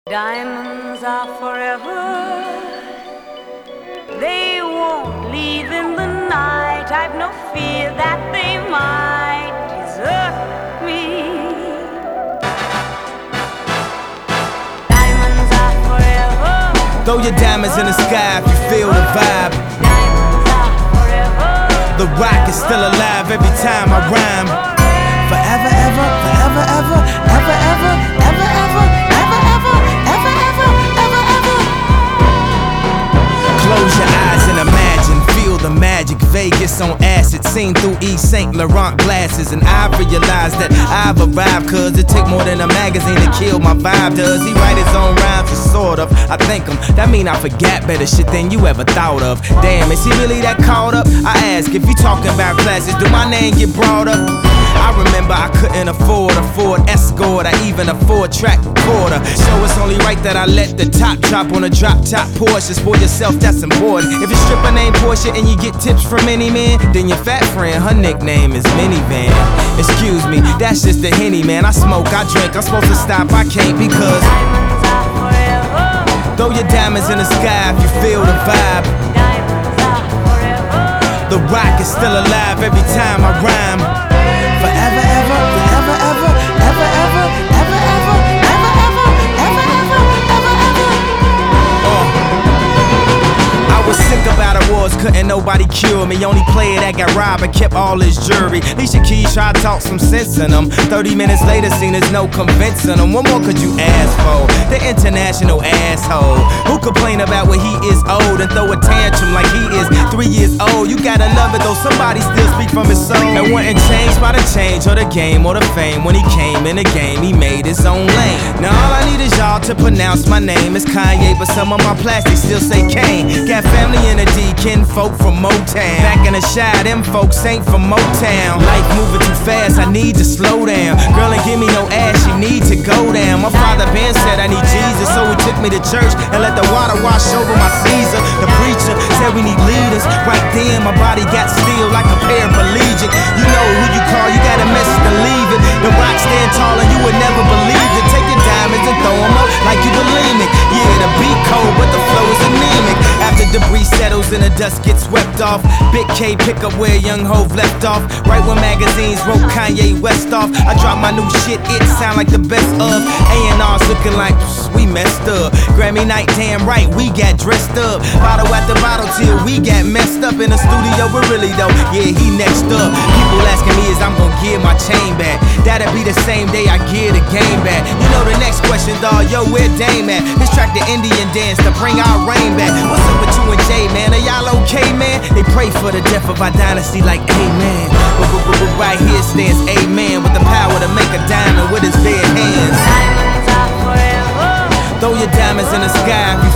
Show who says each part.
Speaker 1: Diamonds are forever. They won't leave in the night. I've no fear that they might desert me. Diamonds are forever.
Speaker 2: Throw your diamonds in the sky if you feel the vibe.
Speaker 1: Diamonds are forever.
Speaker 2: The rock is still alive every time I rhyme. Forever, ever, forever, ever, ever, ever, ever, ever, ever, ever, ever, ever, ever, ever. Close your eyes and imagine, feel the magic. Vegas on acid, seen through Yves Saint Laurent glasses. And I realized that I've arrived, cause it take more than a magazine to kill my vibe. Does he write his own rhymes? Sort of, I thank him. That mean I forgot better shit than you ever thought of. Damn, is he really that caught up? I ask, if you talking about classes, do my name get brought up? I remember I couldn't afford a Ford Escort, or even a 4-track recorder. So it's only right that I let the top drop on a drop-top Porsche. For yourself, that's important. If your stripper named Portia and you get tips from any man, then your fat friend, her nickname is Minivan. Excuse me, that's just the Henny, man. I smoke, I drink, I'm supposed to stop, I can't because
Speaker 1: Diamonds are forever.
Speaker 2: throw your diamonds in the sky if you feel the vibe.
Speaker 1: Diamonds are forever.
Speaker 2: The rock is still alive every time I rhyme. Forever, ever, forever, ever, ever, ever, ever, ever, ever, ever, ever, ever, ever, ever. I was sick about awards, couldn't nobody cure me. Only player that got robbed and kept all his jewelry. Alicia Keys tried to talk some sense in them. 30 minutes later, seen there's no convincing them. What more could you ask for? The international asshole who complain about when he is old and throw a tantrum like he is 3 years old. You gotta love it though, somebody still speak from his soul. And wasn't changed by the change or the game or the fame. When he came in the game, he made his own lane. Now all I need is y'all to pronounce my name. It's Kanye, but some of my plastics still say Kane. Got family in the D, kinfolk from Motown. Back in the Shy, them folks ain't from Motown. Life moving too fast, I need to slow down. Girl ain't give me no ass, she need to go down. My father Ben said I need Jesus, so he took me to church and let the water wash over my Caesar. The preacher said we need leaders. Right then, my body got still like a paraplegic. You know who you call, you got a message to leave it. The rock stand tall and you would never believe it. Take your diamonds and throw them up like you bulimic. Yeah, the beat cold, but the flow is anemic. After debris settles and the dust gets swept off, Big K pick up where Young Hov left off. Right when magazines wrote Kanye West off, I drop my new shit, it sound like the best of. A&R's looking like we messed up. Grammy night, damn right, we got dressed up. Bottle after bottle till we got messed up in the studio, but really though, yeah, he next up. People asking me is I'm gon' give my chain back. That'll be the same day I give the game back. You know the next question, dawg, yo, where Dame at? This track the Indian dance to bring our rain back. What's up with you and Jay, man? Are y'all okay, man? They pray for the death of our dynasty like amen. But right here stands amen, with the power to make a diamond with his bare hands.
Speaker 1: Diamonds are forever.
Speaker 2: Throw your diamonds in the sky if you